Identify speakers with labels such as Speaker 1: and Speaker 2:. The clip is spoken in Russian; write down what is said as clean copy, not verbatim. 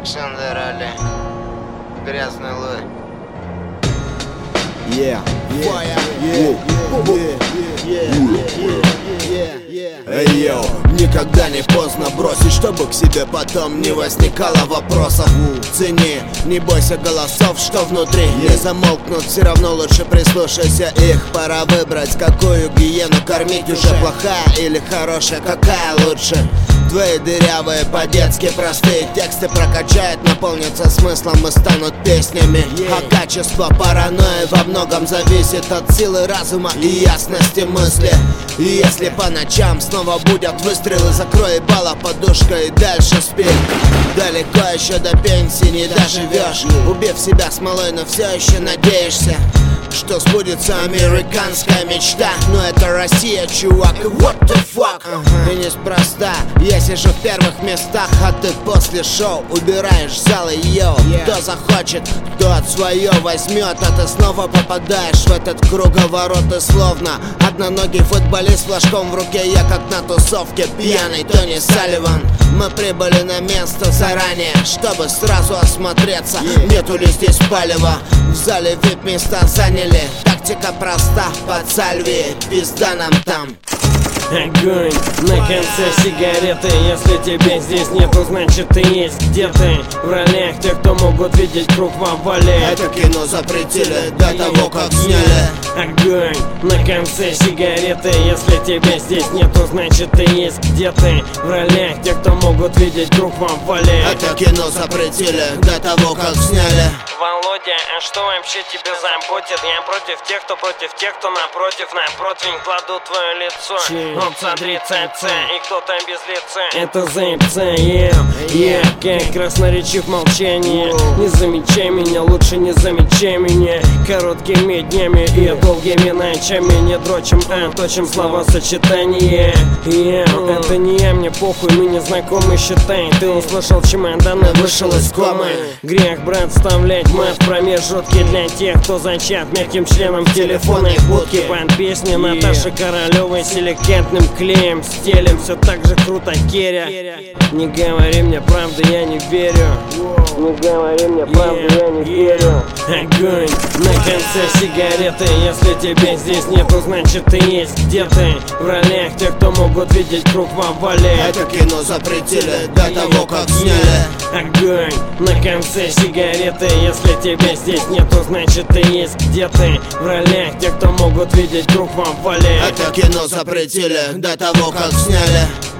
Speaker 1: Шандер Али, Грязный Луи.
Speaker 2: Эй, йоу, никогда не поздно бросить, чтобы к себе потом не возникало вопросов. Цени, не бойся голосов, что внутри не замолкнут, все равно лучше прислушайся их. Пора выбрать, какую гиену кормить, уже плохая или хорошая, какая лучше. Твои дырявые, по-детски простые тексты прокачают, наполнятся смыслом и станут песнями. А качество паранойи во многом зависит от силы разума и ясности мысли. И если по ночам снова будут выстрелы, закрой ебало подушкой и дальше спи. Далеко еще до пенсии не доживешь, убив себя смолой, но все еще надеешься, что сбудется американская мечта. Но это Россия, чувак, и what the fuck. И неспроста я сижу в первых местах, а ты после шоу убираешь залы, йоу. Кто захочет, тот свое возьмет, а ты снова попадаешь в этот круговорот. И словно одноногий футболист, флажком в руке я, как на тусовке пьяный Тони Салливан. Мы прибыли на место заранее, чтобы сразу осмотреться, нету ли здесь палева. В зале VIP места заняли, тактика проста, под сальви, пизда нам там.
Speaker 3: Огонь на конце сигареты. Если тебя здесь нету, значит ты есть. Где ты? В ролях тех, кто могут видеть круг в овале.
Speaker 2: Это кино запретили до того, как сняли.
Speaker 3: Огонь на конце сигареты. Если тебя здесь нету, значит ты есть. Где ты? В ролях тех, кто могут видеть круг в овале.
Speaker 2: Это кино запретили до того, как сняли.
Speaker 3: Володя, а что вообще тебя заботит? Я против тех, кто напротив. На противень кладу твое лицо. Опция 30C, и кто-то без лица. Это заебца, как красноречив молчание. Не замечай меня, лучше не замечай меня. Короткими днями и долгими ночами не дрочим, а точим словосочетание. Это не я, мне похуй, мы не знакомы, считай. Ты услышал чемодан и вышел из комы. Грех, брат, вставлять мат в промежутки для тех, кто зачат мягким членом в телефонной будке. Под песни Наташи Королевой селектантным клеем стелем, все так же круто керя. Не говори мне правды, я не верю. Не говори мне правды, я не верю. Огонь на конце сигареты. Если тебя здесь нету, значит ты есть. Где ты? В ролях тех, кто могут видеть круг в овале.
Speaker 2: Это кино запретили до того, как сняли.
Speaker 3: Огонь на конце сигареты. Если тебя здесь нету, значит ты есть. Где ты? В ролях тех, кто могут видеть круг в овале.
Speaker 2: Это кино запретили до того, как сняли.